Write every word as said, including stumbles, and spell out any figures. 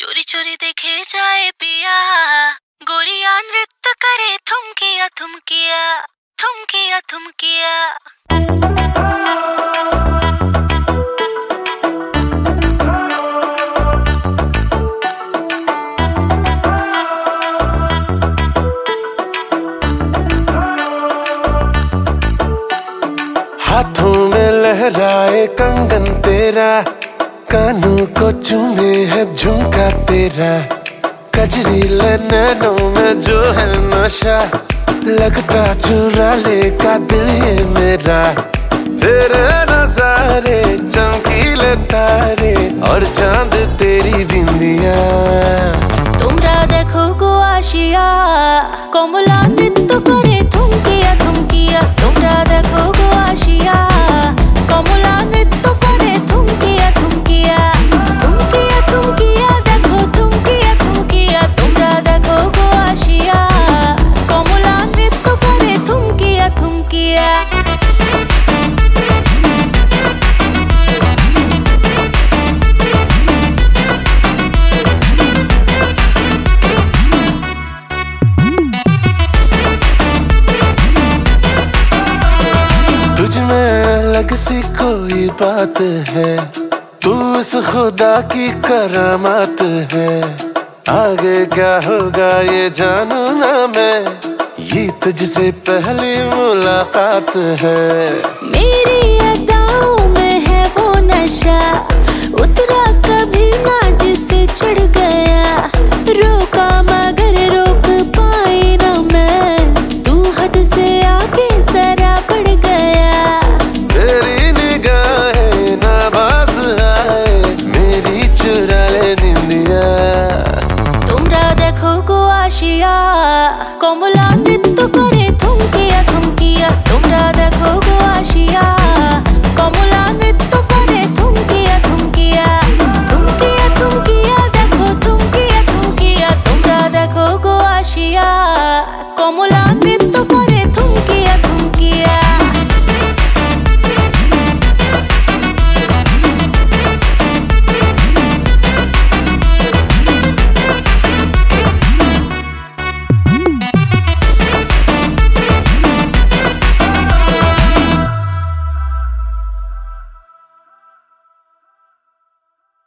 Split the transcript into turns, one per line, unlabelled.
चोरी चोरी देखे जाए पिया, गोरिया नृत्य करे थुमकिया थुमकिया थुमकिया थुमकिया।
हाथों में लहराए कंगन तेरा, कानों को चूमे है झुमका तेरा, कजरीले नैनों में जो है नशा, लगता चुरा ले का दिल ये मेरा। तेरे नजारे चमकीले तारे और चांद तेरी बिंदिया,
তোমরা দেখো গো আসিয়া কমলা নৃত্য করে থুমকিয়া থুমকিয়া। তোমরা দেখো গো আসিয়া কমলা নৃত্য করে থুমকিয়া থুমকিয়া থুমকিয়া থুমকিয়া। দেখো থুমকিয়া থুমকিয়া। তোমরা দেখো গো আসিয়া কমলা নৃত্য করে থুমকিয়া থুমকিয়া।
तुझ में अलग सी कोई बात है, तू इस खुदा की करामात है। आगे क्या होगा ये जानू ना मैं, ये तुझसे पहली मुलाकात है।
मेरी अदाओं में है वो नशा, उतरा कभी ना